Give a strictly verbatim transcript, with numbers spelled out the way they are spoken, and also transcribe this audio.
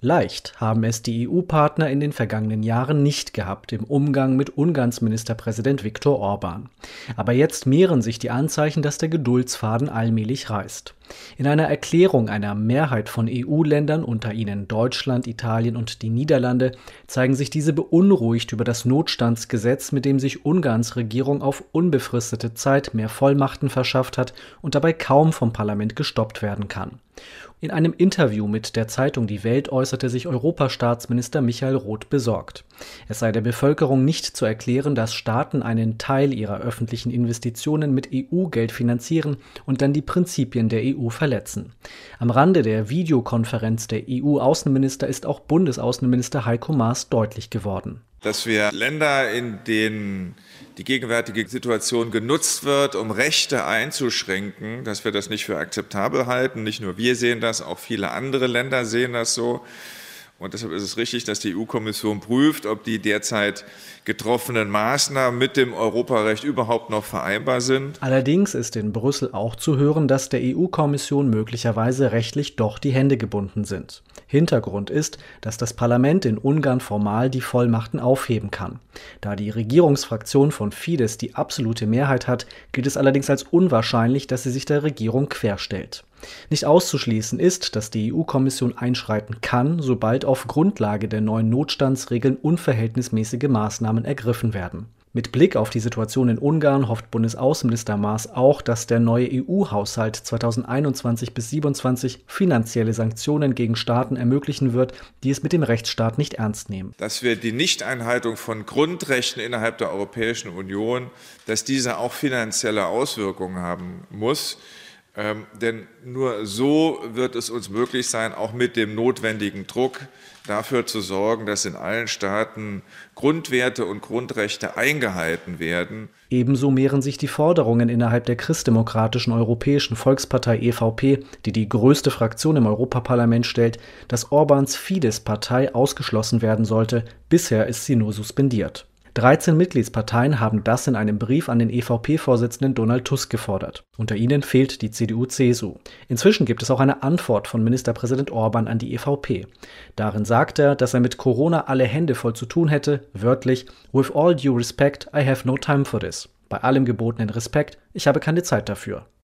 Leicht haben es die E U-Partner in den vergangenen Jahren nicht gehabt im Umgang mit Ungarns Ministerpräsident Viktor Orbán. Aber jetzt mehren sich die Anzeichen, dass der Geduldsfaden allmählich reißt. In einer Erklärung einer Mehrheit von E U-Ländern, unter ihnen Deutschland, Italien und die Niederlande, zeigen sich diese beunruhigt über das Notstandsgesetz, mit dem sich Ungarns Regierung auf unbefristete Zeit mehr Vollmachten verschafft hat und dabei kaum vom Parlament gestoppt werden kann. In einem Interview mit der Zeitung Die Welt äußerte sich Europastaatsminister Michael Roth besorgt. Es sei der Bevölkerung nicht zu erklären, dass Staaten einen Teil ihrer öffentlichen Investitionen mit E U-Geld finanzieren und dann die Prinzipien der E U verletzen. Am Rande der Videokonferenz der E U-Außenminister ist auch Bundesaußenminister Heiko Maas deutlich geworden. Dass wir Länder, in denen die gegenwärtige Situation genutzt wird, um Rechte einzuschränken, dass wir das nicht für akzeptabel halten. Nicht nur wir sehen das, auch viele andere Länder sehen das so. Und deshalb ist es richtig, dass die E U-Kommission prüft, ob die derzeit getroffenen Maßnahmen mit dem Europarecht überhaupt noch vereinbar sind. Allerdings ist in Brüssel auch zu hören, dass der E U-Kommission möglicherweise rechtlich doch die Hände gebunden sind. Hintergrund ist, dass das Parlament in Ungarn formal die Vollmachten aufheben kann. Da die Regierungsfraktion von Fidesz die absolute Mehrheit hat, gilt es allerdings als unwahrscheinlich, dass sie sich der Regierung querstellt. Nicht auszuschließen ist, dass die E U-Kommission einschreiten kann, sobald auf Grundlage der neuen Notstandsregeln unverhältnismäßige Maßnahmen ergriffen werden. Mit Blick auf die Situation in Ungarn hofft Bundesaußenminister Maas auch, dass der neue E U-Haushalt zweitausendeinundzwanzig bis zweitausendsiebenundzwanzig finanzielle Sanktionen gegen Staaten ermöglichen wird, die es mit dem Rechtsstaat nicht ernst nehmen. Dass wir die Nichteinhaltung von Grundrechten innerhalb der Europäischen Union, dass diese auch finanzielle Auswirkungen haben muss. Ähm, denn nur so wird es uns möglich sein, auch mit dem notwendigen Druck dafür zu sorgen, dass in allen Staaten Grundwerte und Grundrechte eingehalten werden. Ebenso mehren sich die Forderungen innerhalb der christdemokratischen Europäischen Volkspartei E V P, die die größte Fraktion im Europaparlament stellt, dass Orbáns Fidesz-Partei ausgeschlossen werden sollte. Bisher ist sie nur suspendiert. dreizehn Mitgliedsparteien haben das in einem Brief an den E V P-Vorsitzenden Donald Tusk gefordert. Unter ihnen fehlt die C D U C S U. Inzwischen gibt es auch eine Antwort von Ministerpräsident Orbán an die E V P. Darin sagt er, dass er mit Corona alle Hände voll zu tun hätte, wörtlich: "With all due respect, I have no time for this." Bei allem gebotenen Respekt, ich habe keine Zeit dafür.